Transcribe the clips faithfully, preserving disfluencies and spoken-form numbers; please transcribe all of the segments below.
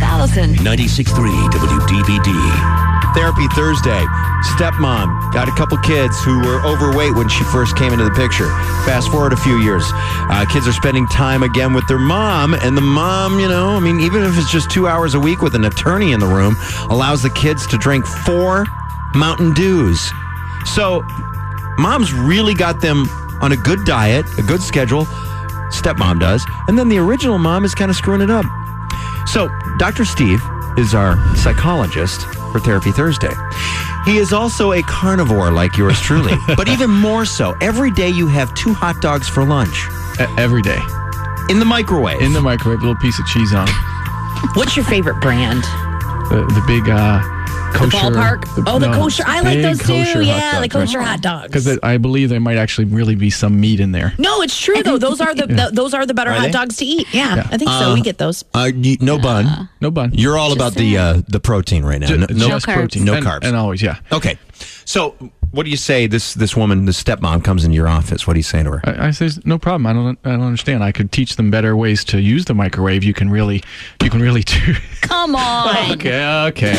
Allison. ninety-six point three W D V D. Therapy Thursday. Stepmom got a couple kids who were overweight when she first came into the picture. Fast forward a few years. Uh, kids are spending time again with their mom, and the mom, you know, I mean, even if it's just two hours a week with an attorney in the room, allows the kids to drink four Mountain Dews. So, mom's really got them on a good diet, a good schedule. Stepmom does. And then the original mom is kind of screwing it up. So, Doctor Steve is our psychologist for Therapy Thursday. He is also a carnivore like yours truly, but even more so. Every day you have two hot dogs for lunch. Every day. In the microwave. In the microwave, a little piece of cheese on. What's your favorite brand? The, the big uh, kosher. The ballpark? The, oh, the no, kosher. I like those too. Yeah, the kosher right? hot dogs. Because I believe there might actually really be some meat in there. No, it's true though. Those are the, Yeah. the those are the better Are hot they? dogs to eat. Yeah, Yeah. I think Uh, so. We get those. Uh, you, no bun. No bun. You're all about the uh, the protein right now. Ju- No, no, just carbs. protein. No and, carbs. And always, yeah. Okay. So, what do you say? This this woman, the stepmom, comes into your office. What do you say to her? I, I says no problem. I don't. I don't understand. I could teach them better ways to use the microwave. You can really, you can really do. Come on. okay. Okay.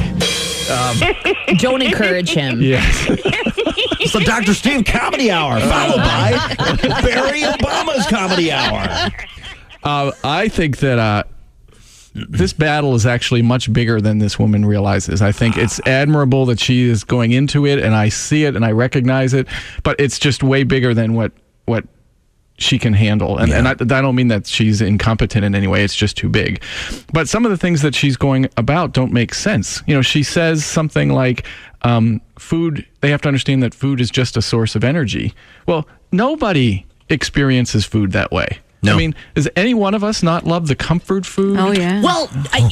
okay. Don't encourage him. Yes. It's the Doctor Steve Comedy Hour, followed by Barry Obama's Comedy Hour. Uh, I think that uh, this battle is actually much bigger than this woman realizes. I think it's admirable that she is going into it, and I see it and I recognize it, but it's just way bigger than what what she can handle. And, Yeah. and I, I don't mean that she's incompetent in any way. It's just too big. But some of the things that she's going about don't make sense. You know, she says something like, um, food, they have to understand that food is just a source of energy. Well, nobody experiences food that way. No. I mean, does any one of us not love the comfort food? Oh, yeah. Well,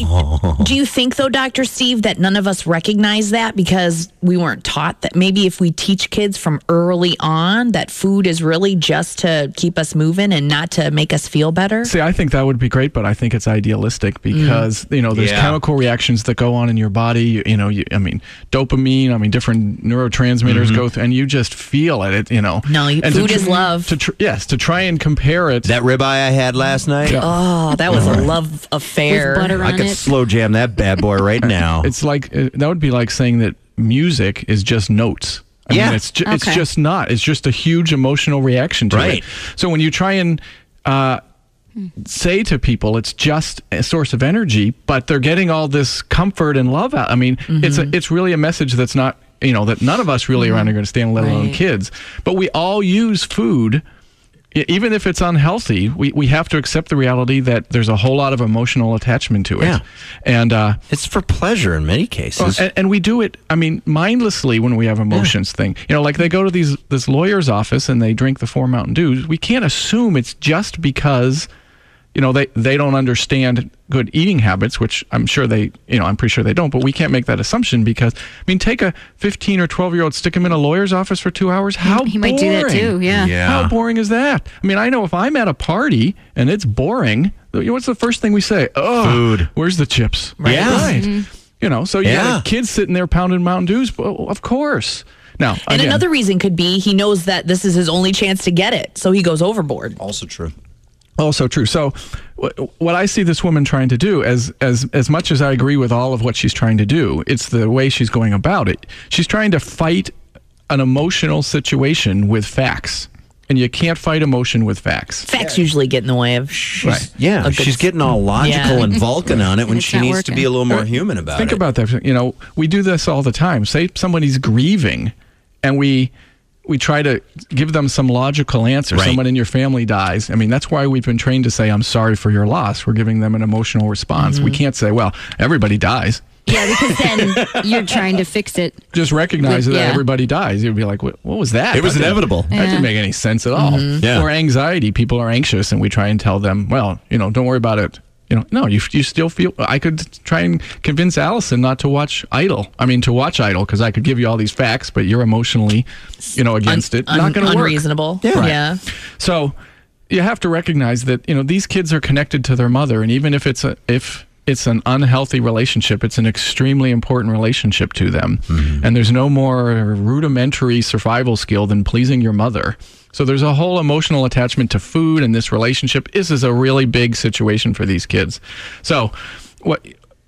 I, do you think, though, Doctor Steve, that none of us recognize that because we weren't taught that maybe if we teach kids from early on that food is really just to keep us moving and not to make us feel better? See, I think that would be great, but I think it's idealistic because, you know, there's Yeah. chemical reactions that go on in your body. You, you know, you, I mean, dopamine, I mean, different neurotransmitters go through, and you just feel it, it you know. No, you- And to food tr- is love. To tr- yes, to try and compare it. That ribeye I had last night, Yeah. Oh, that was a love affair. With butter I on could it. slow jam that bad boy right now. It's like, uh, that would be like saying that music is just notes. I Yeah. mean, it's, ju- it's Okay. just not. It's just a huge emotional reaction to Right. it. So when you try and uh, say to people it's just a source of energy, but they're getting all this comfort and love out. I mean, it's a, it's really a message that's not, you know, that none of us really around are going to stand, let alone Right. kids. But we all use food. E- Even if it's unhealthy, we, we have to accept the reality that there's a whole lot of emotional attachment to it. Yeah. And uh, It's for pleasure in many cases. and, and we do it, I mean, mindlessly when we have emotions thing. You know, like they go to these this lawyer's office and they drink the four Mountain Dews. We can't assume it's just because, you know, they, they don't understand good eating habits, which I'm sure they, you know, I'm pretty sure they don't, but we can't make that assumption because, I mean, take a fifteen or twelve year old, stick him in a lawyer's office for two hours. How He boring. might do that too, yeah. Yeah. How boring is that? I mean, I know if I'm at a party and it's boring, you know, what's the first thing we say? Oh, Food. Where's the chips? Right. Yeah. Right. You know, so you Yeah. got a kid sitting there pounding Mountain Dews. Well, of course. Now, And again, another reason could be he knows that this is his only chance to get it, so he goes overboard. Also true. also true. So, wh- what I see this woman trying to do, as as as much as I agree with all of what she's trying to do, it's the way she's going about it. She's trying to fight an emotional situation with facts, and you can't fight emotion with facts. Facts usually get in the way of. Right. Yeah, A good- she's getting all logical Yeah. and Vulcan on it when It's she not needs to be working. a little more human about Think it. about that. You know, we do this all the time. Say somebody's grieving, and we we try to give them some logical answer. Right. Someone in your family dies. I mean, that's why we've been trained to say, "I'm sorry for your loss." We're giving them an emotional response. We can't say, "Well, everybody dies." Yeah, because then you're trying to fix it. Just recognize With- that yeah. everybody dies. You'd be like, "What, what was that?" It was That didn't- inevitable. That didn't make any sense at all. Yeah. Or anxiety. People are anxious, and we try and tell them, "Well, you know, don't worry about it." You know, no, you you still feel. I could try and convince Allison not to watch Idol. I mean, to watch Idol because I could give you all these facts, but you're emotionally, you know, against it. Un- Not going to work. unreasonable. Yeah. Right. Yeah. So you have to recognize that, you know, these kids are connected to their mother, and even if it's a if it's an unhealthy relationship, it's an extremely important relationship to them. And there's no more rudimentary survival skill than pleasing your mother. So there's a whole emotional attachment to food and this relationship. This is a really big situation for these kids. So what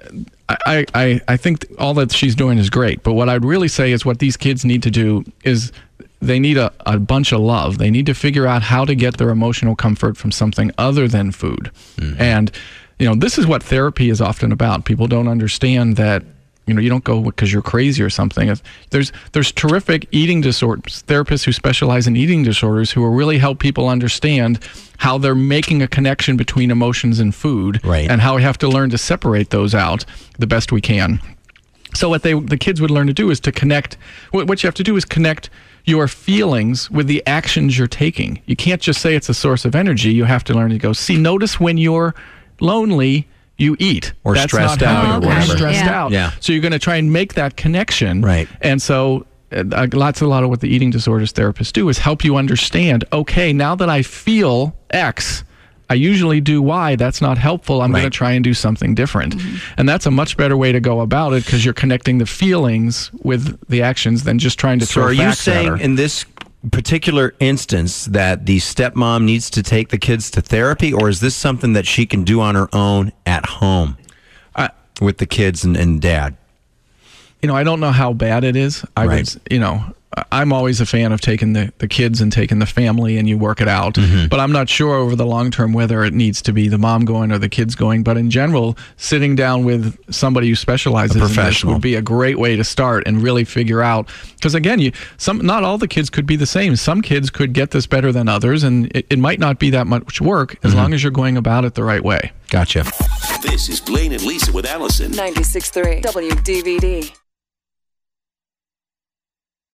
I, I, I think all that she's doing is great. But what I'd really say is what these kids need to do is they need a, a bunch of love. They need to figure out how to get their emotional comfort from something other than food. Mm-hmm. And, you know, this is what therapy is often about. People don't understand that, you know, you don't go because you're crazy or something. There's there's terrific eating disorders, therapists who specialize in eating disorders who will really help people understand how they're making a connection between emotions and food, right, and how we have to learn to separate those out the best we can. So what they the kids would learn to do is to connect. What, what you have to do is connect your feelings with the actions you're taking. You can't just say it's a source of energy. You have to learn to go, see, notice when you're lonely, you eat. Or That's stressed not out how or you're whatever. stressed Yeah. out. Yeah. So you're going to try and make that connection. Right. And so uh, lots a lot of what the eating disorders therapists do is help you understand, okay, now that I feel X, I usually do Y. That's not helpful. I'm Right. going to try and do something different. And that's a much better way to go about it because you're connecting the feelings with the actions than just trying to So throw are you facts at her. saying in this particular instance that the stepmom needs to take the kids to therapy, or is this something that she can do on her own at home I- with the kids and, and dad? You know, I don't know how bad it is. I Right. would, you know, I'm always a fan of taking the, the kids and taking the family and you work it out. Mm-hmm. But I'm not sure over the long term whether it needs to be the mom going or the kids going. But in general, sitting down with somebody who specializes A in this professional. would be a great way to start and really figure out. Because again, you some not all the kids could be the same. Some kids could get this better than others, and it, it might not be that much work as Mm-hmm. long as you're going about it the right way. Gotcha. This is Blaine and Lisa with Allison. ninety-six point three W D V D.